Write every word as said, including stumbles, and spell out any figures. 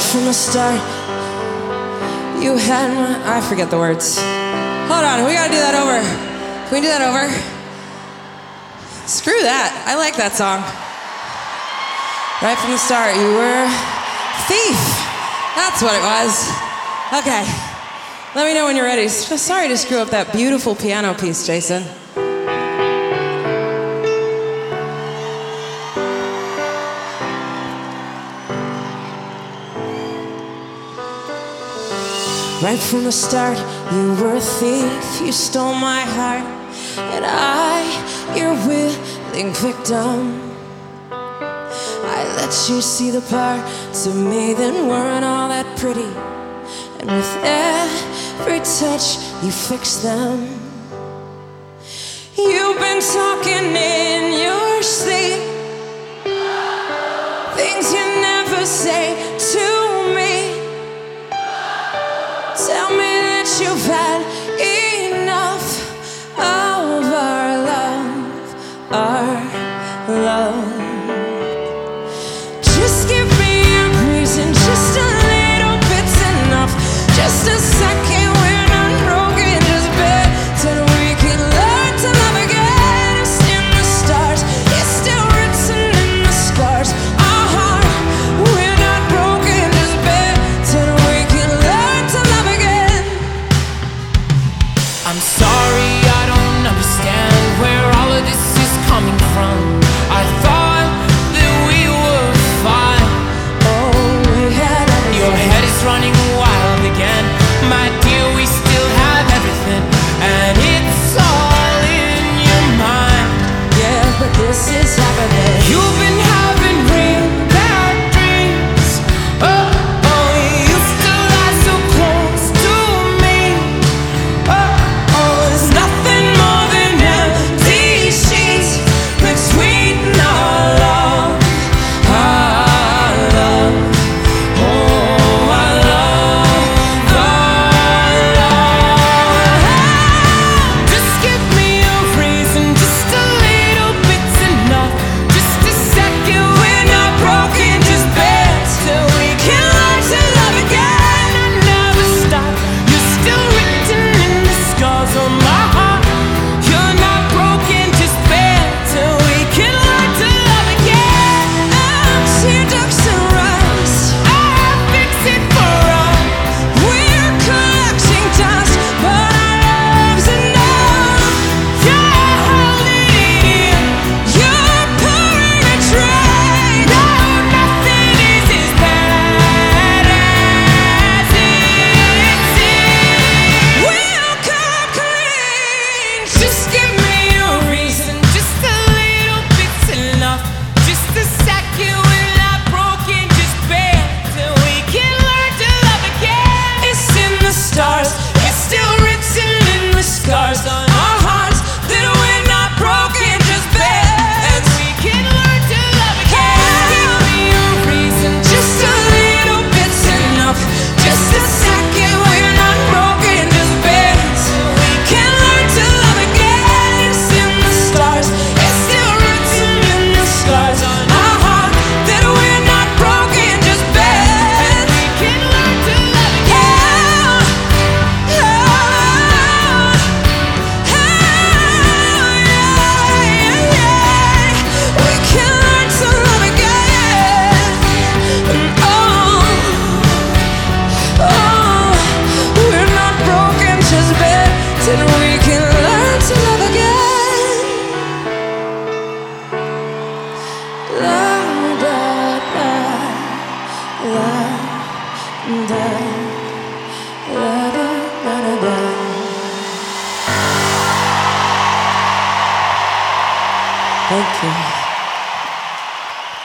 from the start, you had my... I forget the words. Hold on, we gotta do that over. Can we do that over? Screw that, I like that song. Right from the start, you were thief. That's what it was. Okay, let me know when you're ready. Sorry to screw up that beautiful piano piece, Jason. Right from the start, you were a thief. You stole my heart, and I, your willing victim. I let you see the parts of me that weren't all that pretty, and with every touch, you fixed them. You've been talking in your sleep, things you never say to me. Tell me that you've had enough of our love, our love. Just give me a reason, just a little bit's enough. Just a second, we're not broken, just better we can learn to love again. It's in the stars, it's still written in the scars. Our heart, we're not broken, just better we can learn to love again. I'm sorry